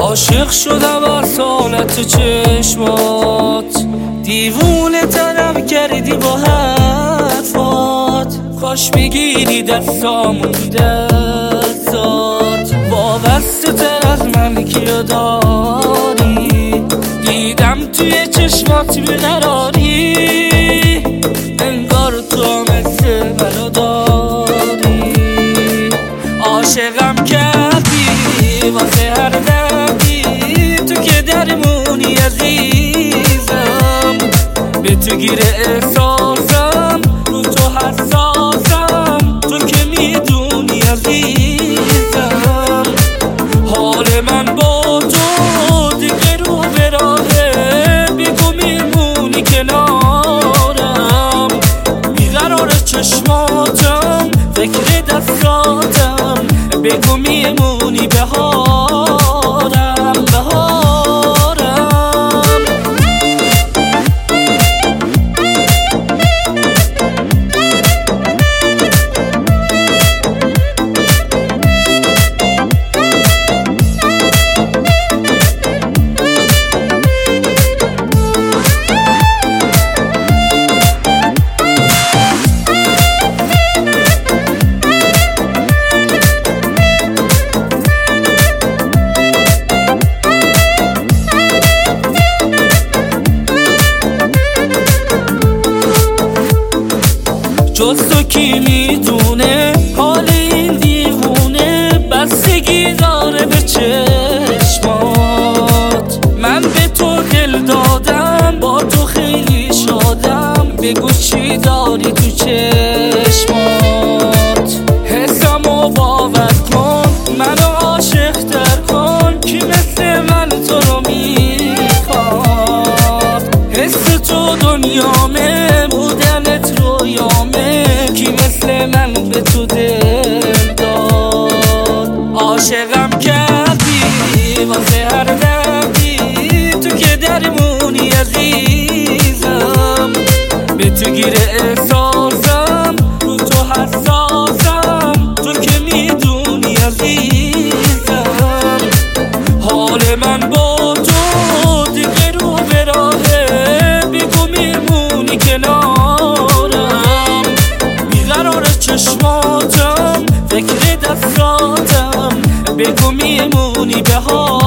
عاشق شدم از حالت چشمات، دیوونه ترم کردی با حرفات. کاش بگیری دستامو تو دستات، وابسته تر از من کیو داری. دیدم توی چشمات بیقراری، انگار تو مثل منو داری. عاشقم کردی واسه هر دردی، تو که درمونی عزیزم. به تو گیره احساسم، رو تو حساسم، تو که میدونی عزیزم. حال من با تو دیگه رو به راهه، بگو میمونی کنارم. بیقرار چشماتم، فکر دستاتم، بگو میمونی بهارم بهارم. جز تو کی میدونه حال این دیوونه، بستگی داره به چشمات. من به تو دل دادم، با تو خیلی شادم، بگو چی داری تو چشمات. حسمو باور کن، منو عاشق تر کن، کی مثل من تو رو میخواد. حس تو دنیامه، بودنت رویامه، کی مثل من به تو دل داد. عاشقم کردی واسه هر دردی، تو که درمونی عزیزم. به تو گیره احساسم، رو تو حساسم، تو که میدونی عزیزم. حال من با تو دیگه رو به راهه، بگو میمونی کنارم. بیقرار چشماتم، فکر دستاتم، بگو میمونی بهارم.